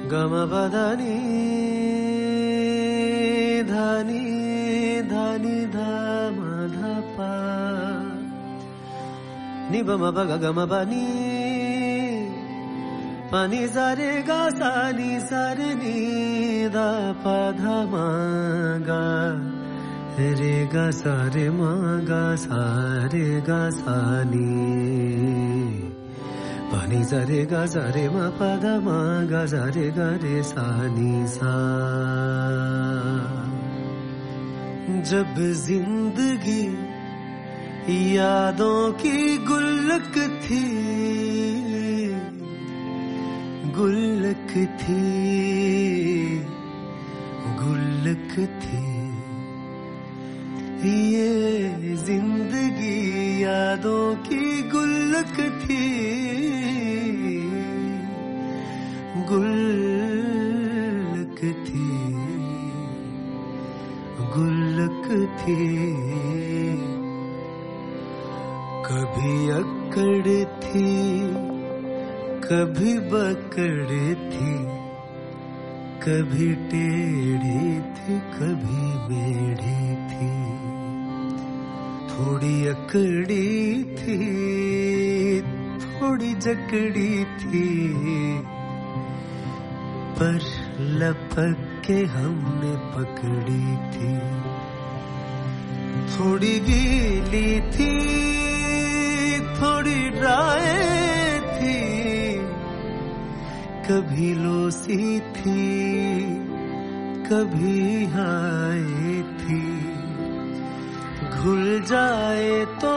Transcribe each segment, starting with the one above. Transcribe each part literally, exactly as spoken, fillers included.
गम बदनी धनी धनी धम धपा नि बम बग गम बनी pani sare ga sa ni sare ni da pa dha ma ga re ga sa re ma ga sa re ga sa ni pani sare ga sa re ma pa dha ma ga sa re ga re sa ni sa जब जिंदगी यादों की गुल्लक थी गुल्लक थी गुल्लक थी ये जिंदगी यादों की गुल्लक थी गुल्लक थी गुल्लक थी कभी अकड़ थी कभी बकड़ थी कभी टेढ़ी थी कभी मेढ़ी थी थोड़ी अकड़ी थी थोड़ी जकड़ी थी पर लपक के हमने पकड़ी थी थोड़ी गीली थी थोड़ी ड्राई थी कभी लोसी थी कभी हाय थी घुल जाए तो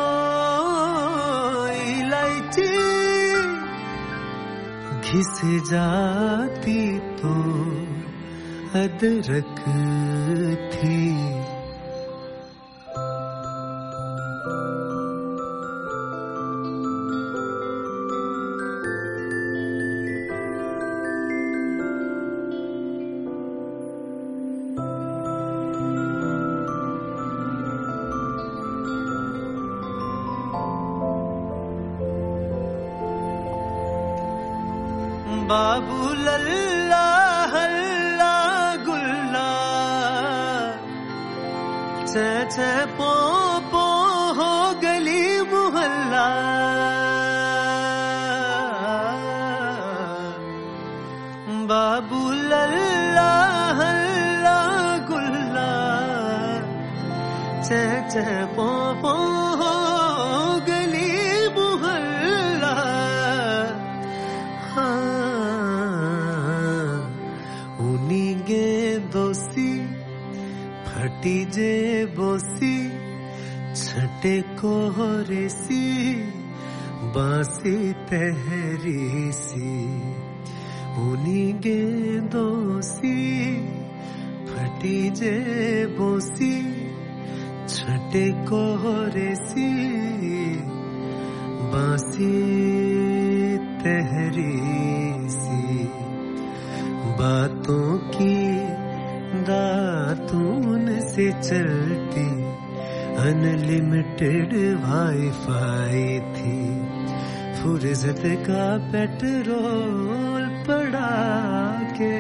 इलायची घिस जाती तो अदरक थी बाबू लल्ला हल्ला गुल्ला चे चे पो पो हो गली मुहल्ला बाबू लल्ला हल्ला गुल्ला चे चे पो पो हो गली मुहल्ला दोसी फटी जे बोसी छटे को रेसी बासी तहरी सी उनी गे दोसी फटी जे बोसी छटे को रेसी बासी तहरी सी बातों की दातून से चलती अनलिमिटेड वाईफाई थी फुर्सत का पेट्रोल पड़ा के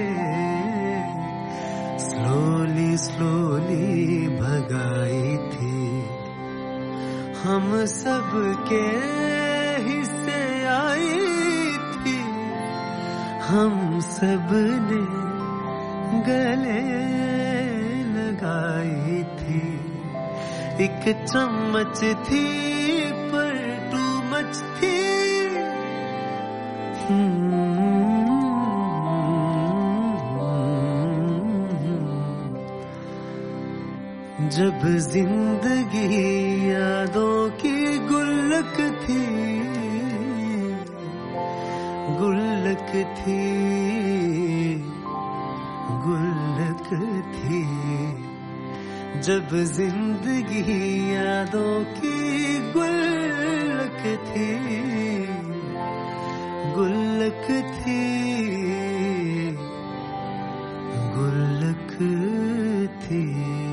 स्लोली स्लोली भगाई थी हम सब के हिस्से आई थी हम सब ने गले लगाई थी एक चम्मच थी पर टू मच थी जब जिंदगी यादों की गुल्लक थी गुल्लक थी गुल्लक थी जब जिंदगी यादों की गुल्लक थी गुल्लक थी गुल्लक थी